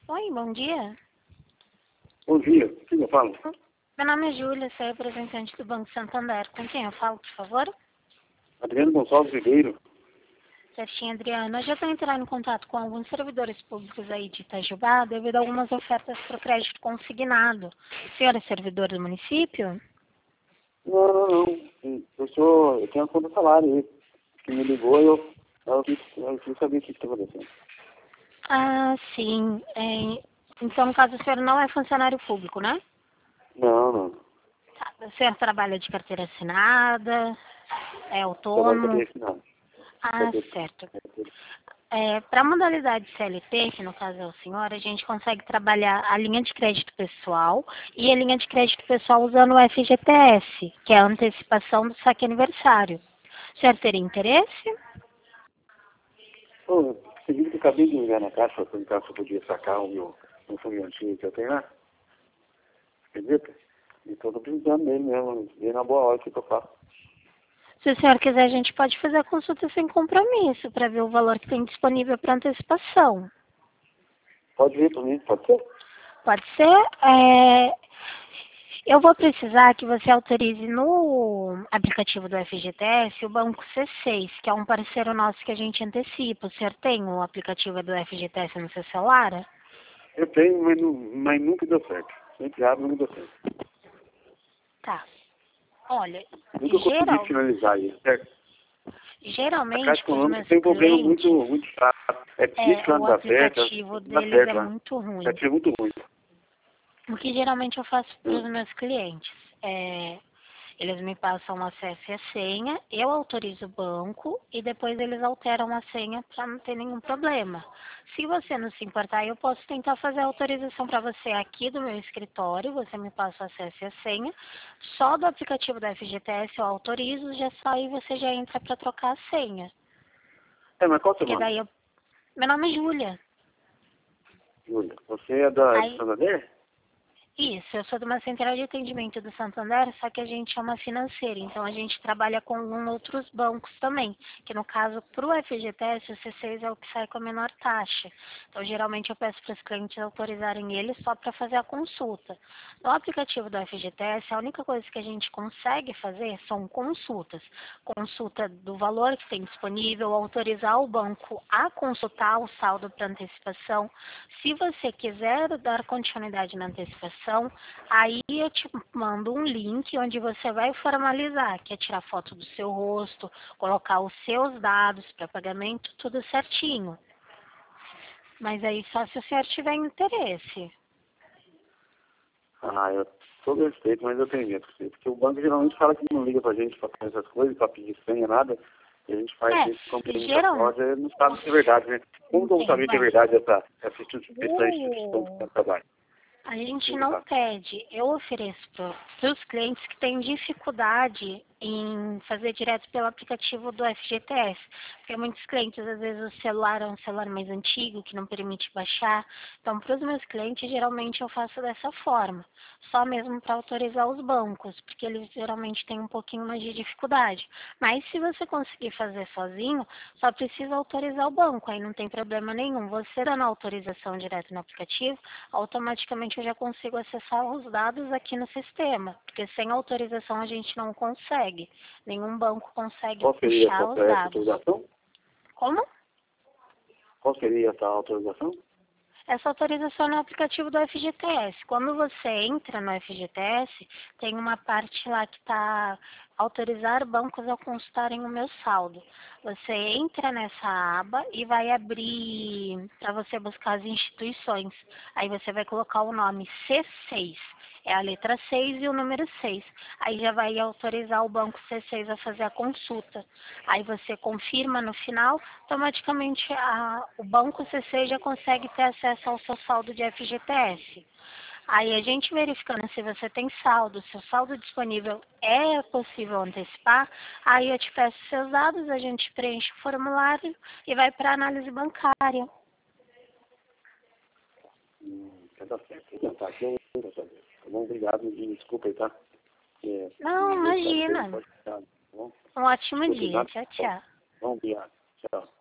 Oi, bom dia. Bom dia, quem eu falo? Meu nome é Júlia, sou representante do Banco Santander. Com quem eu falo, por favor? Adriano Gonçalves Ribeiro. Certinho, Adriana. Hoje eu estou entrando em contato com alguns servidores públicos aí de Itajubá devido a algumas ofertas para o crédito consignado. O senhor é servidor do município? Não. Eu tenho a conta salário aí. Que me ligou e eu quis saber o que está acontecendo. Ah, sim. Então, no caso, o senhor não é funcionário público, né? Não. Tá. O senhor trabalha de carteira assinada? É Trabalho para autônomo? ter assinado. Ah, certo. Para a modalidade CLT, que no caso é o senhor, a gente consegue trabalhar a linha de crédito pessoal e a linha de crédito pessoal usando o FGTS, que é a antecipação do saque aniversário. O senhor teria interesse? Pô, você viu que eu acabei de ligar na caixa para perguntar se eu podia sacar o fundo antigo que eu tenho lá? Acredita? Então estou precisando dele mesmo, dele na boa hora que eu faço. Se o senhor quiser, a gente pode fazer a consulta sem compromisso para ver o valor que tem disponível para antecipação. Pode vir para mim, pode ser? Pode ser? Eu vou precisar que você autorize no aplicativo do FGTS o Banco C6, que é um parceiro nosso que a gente antecipa. O senhor tem o aplicativo do FGTS no seu celular? Eu tenho, mas nunca deu certo. Sempre abre, nunca deu certo. Tá. Olha, Nunca consegui finalizar isso, certo? A geralmente Caixa para os Econômica meus tem um problema clientes, muito chato. É difícil quando o dá certo, aplicativo não dá deles é certo lá. muito O ruim. aplicativo é muito ruim. O que geralmente eu faço para os Hum. meus clientes é, eles me passam o acesso e a senha, eu autorizo o banco e depois eles alteram a senha para não ter nenhum problema. Se você não se importar, eu posso tentar fazer a autorização para você aqui do meu escritório, você me passa o acesso e a senha. Só do aplicativo da FGTS eu autorizo, já sai e você já entra para trocar a senha. Mas qual o seu Porque nome? daí eu... Meu nome é Júlia. Júlia. Você é do Aí, Santander? isso, eu sou de uma central de atendimento do Santander, só que a gente é uma financeira, então a gente trabalha com outros bancos também, que no caso, para o FGTS, o C6 é o que sai com a menor taxa. Então, geralmente eu peço para os clientes autorizarem ele só para fazer a consulta. No aplicativo do FGTS, a única coisa que a gente consegue fazer são consultas. Consulta do valor que tem disponível, autorizar o banco a consultar o saldo para antecipação. Se você quiser dar continuidade na antecipação, aí eu te mando um link onde você vai formalizar, que é tirar foto do seu rosto, colocar os seus dados para pagamento, tudo certinho. Mas aí só se o senhor tiver interesse. Eu todo respeito, mas eu tenho medo. Porque o banco geralmente fala que não liga pra gente pra fazer essas coisas, pra pedir senha, nada. E a gente faz isso como que a loja, não sabe se é verdade, né? Como que eu vou saber que é verdade essa instituição que está trabalho? A gente não pede. Eu ofereço para os clientes que têm dificuldade em fazer direto pelo aplicativo do FGTS. Porque muitos clientes, às vezes, o celular é um celular mais antigo, que não permite baixar. Então, para os meus clientes, geralmente eu faço dessa forma. Só mesmo para autorizar os bancos, porque eles geralmente têm um pouquinho mais de dificuldade. Mas se você conseguir fazer sozinho, só precisa autorizar o banco, aí não tem problema nenhum. Você dando a autorização direto no aplicativo, automaticamente eu já consigo acessar os dados aqui no sistema, porque sem autorização a gente não consegue. Nenhum banco consegue Qual seria puxar os essa dados. autorização? Como? Qual seria essa autorização? Essa autorização no aplicativo do FGTS. Quando você entra no FGTS, tem uma parte lá que está autorizar bancos a consultarem o meu saldo. Você entra nessa aba e vai abrir para você buscar as instituições. Aí você vai colocar o nome C6. É a letra 6 e o número 6. Aí já vai autorizar o banco C6 a fazer a consulta. Aí você confirma no final, automaticamente o banco C6 já consegue ter acesso ao seu saldo de FGTS. Aí a gente verificando se você tem saldo, se o saldo disponível é possível antecipar, aí eu te peço seus dados, a gente preenche o formulário e vai para a análise bancária. Tá certo. Tá aqui, eu não vou saber. Tá bom? Obrigado, me desculpa aí, tá? Não, imagina. Tá bom? Um ótimo dia. Tchau, tchau. Bom dia. Tchau.